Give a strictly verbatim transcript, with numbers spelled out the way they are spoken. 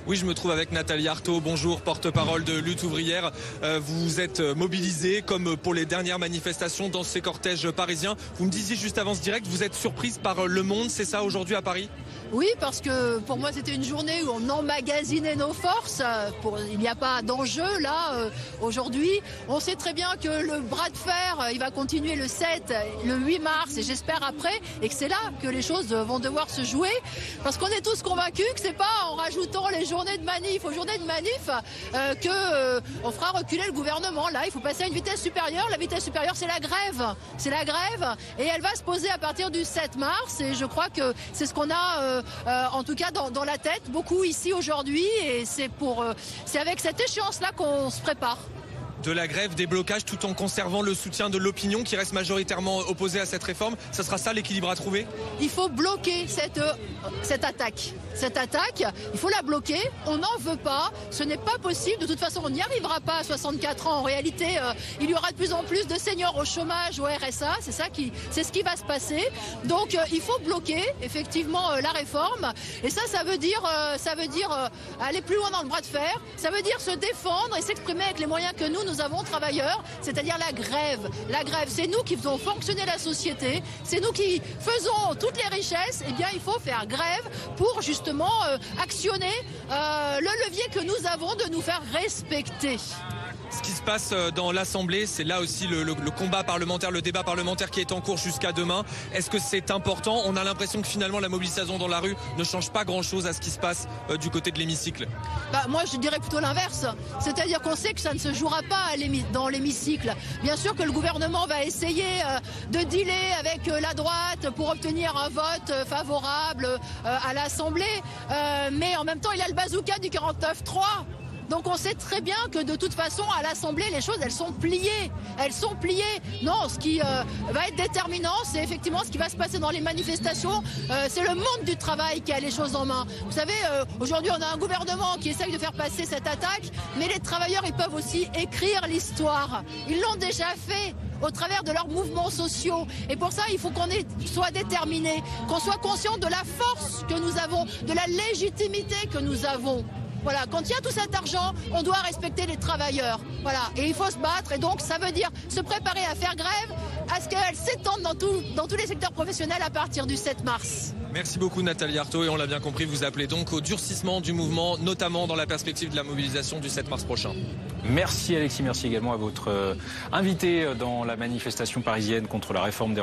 Oui, je me trouve avec Nathalie Arthaud. Bonjour, porte-parole de Lutte ouvrière. Euh, vous êtes mobilisée comme pour les dernières manifestations dans ces cortèges parisiens. Vous me disiez juste avant ce direct, vous êtes surprise par Le Monde, c'est ça aujourd'hui à Paris ? Oui, parce que pour moi c'était une journée où on emmagasinait nos forces. Pour, il n'y a pas d'enjeu là euh, aujourd'hui. On sait très bien que le bras de fer, euh, il va continuer le sept, le huit mars et j'espère après, et que c'est là que les choses vont devoir se jouer. Parce qu'on est tous convaincus que c'est pas en rajoutant les journées de manif aux journées de manif euh, que euh, on fera reculer le gouvernement. Là, il faut passer à une vitesse supérieure. La vitesse supérieure, c'est la grève. C'est la grève et elle va se poser à partir du sept mars. Et je crois que c'est ce qu'on a euh, Euh, en tout cas dans, dans la tête, beaucoup ici aujourd'hui, et c'est pour, euh, c'est avec cette échéance-là qu'on se prépare. De la grève, des blocages, tout en conservant le soutien de l'opinion qui reste majoritairement opposée à cette réforme. Ce sera ça l'équilibre à trouver ? Il faut bloquer cette, euh, cette attaque. Cette attaque, il faut la bloquer. On n'en veut pas. Ce n'est pas possible. De toute façon, on n'y arrivera pas à soixante-quatre ans. En réalité, euh, il y aura de plus en plus de seniors au chômage, au R S A. C'est ça qui, c'est ce qui va se passer. Donc, euh, il faut bloquer effectivement euh, la réforme. Et ça, ça veut dire, euh, ça veut dire euh, aller plus loin dans le bras de fer. Ça veut dire se défendre et s'exprimer avec les moyens que nous, nous avons travailleurs, c'est-à-dire la grève. La grève, c'est nous qui faisons fonctionner la société. C'est nous qui faisons toutes les richesses. Eh bien, il faut faire grève pour justement euh, actionner euh, le levier que nous avons de nous faire respecter. Ce qui se passe dans l'Assemblée, c'est là aussi le, le, le combat parlementaire, le débat parlementaire qui est en cours jusqu'à demain. Est-ce que c'est important ? On a l'impression que finalement la mobilisation dans la rue ne change pas grand-chose à ce qui se passe euh, du côté de l'hémicycle. Bah, moi, je dirais plutôt l'inverse. C'est-à-dire qu'on sait que ça ne se jouera pas à dans l'hémicycle. Bien sûr que le gouvernement va essayer euh, de dealer avec euh, la droite pour obtenir un vote euh, favorable euh, à l'Assemblée. Euh, mais en même temps, il a le bazooka du quarante-neuf trois. Donc on sait très bien que de toute façon à l'Assemblée les choses elles sont pliées, elles sont pliées. Non, ce qui euh, va être déterminant c'est effectivement ce qui va se passer dans les manifestations. Euh, c'est le monde du travail qui a les choses en main. Vous savez, euh, aujourd'hui on a un gouvernement qui essaye de faire passer cette attaque, mais les travailleurs ils peuvent aussi écrire l'histoire. Ils l'ont déjà fait au travers de leurs mouvements sociaux. Et pour ça, il faut qu'on soit déterminés, qu'on soit conscient de la force que nous avons, de la légitimité que nous avons. Voilà, quand il y a tout cet argent, on doit respecter les travailleurs. Voilà, et il faut se battre. Et donc, ça veut dire se préparer à faire grève, à ce qu'elle s'étende dans, tout, dans tous les secteurs professionnels à partir du sept mars. Merci beaucoup Nathalie Arthaud, et on l'a bien compris, vous appelez donc au durcissement du mouvement, notamment dans la perspective de la mobilisation du sept mars prochain. Merci Alexis, merci également à votre invité dans la manifestation parisienne contre la réforme des